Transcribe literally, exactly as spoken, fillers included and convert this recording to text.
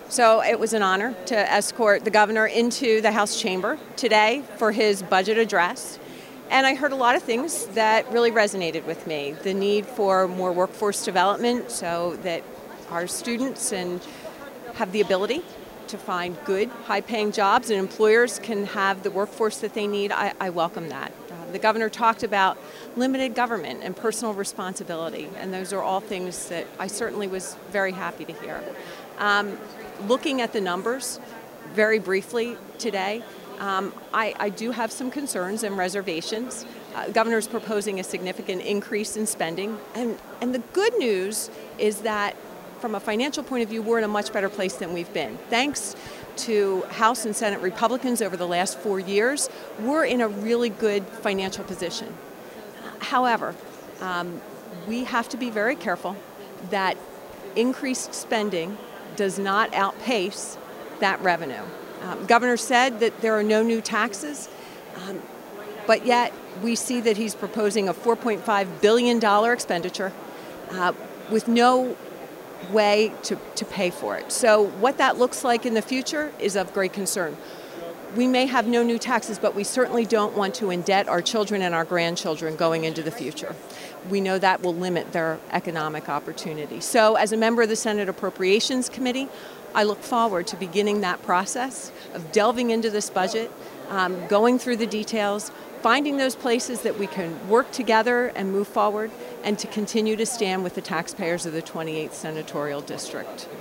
So it was an honor to escort the governor into the House chamber today for his budget address. And I heard a lot of things that really resonated with me. The need for more workforce development so that our students and have the ability to find good, high-paying jobs and employers can have the workforce that they need. I, I welcome that. Uh, the governor talked about limited government and personal responsibility, and those are all things that I certainly was very happy to hear. Um, looking at the numbers very briefly today, um, I, I do have some concerns and reservations. Uh, the governor is proposing a significant increase in spending, and, and the good news is that from a financial point of view, we're in a much better place than we've been. Thanks to House and Senate Republicans over the last four years, we're in a really good financial position. However, um, we have to be very careful that increased spending does not outpace that revenue. Um, Governor said that there are no new taxes, um, but yet we see that he's proposing a four point five billion dollars expenditure uh, with no way to, to pay for it. So what that looks like in the future is of great concern. We may have no new taxes, but we certainly don't want to indebt our children and our grandchildren going into the future. We know that will limit their economic opportunity. So as a member of the Senate Appropriations Committee, I look forward to beginning that process of delving into this budget, um, going through the details, finding those places that we can work together and move forward, and to continue to stand with the taxpayers of the twenty-eighth Senatorial District.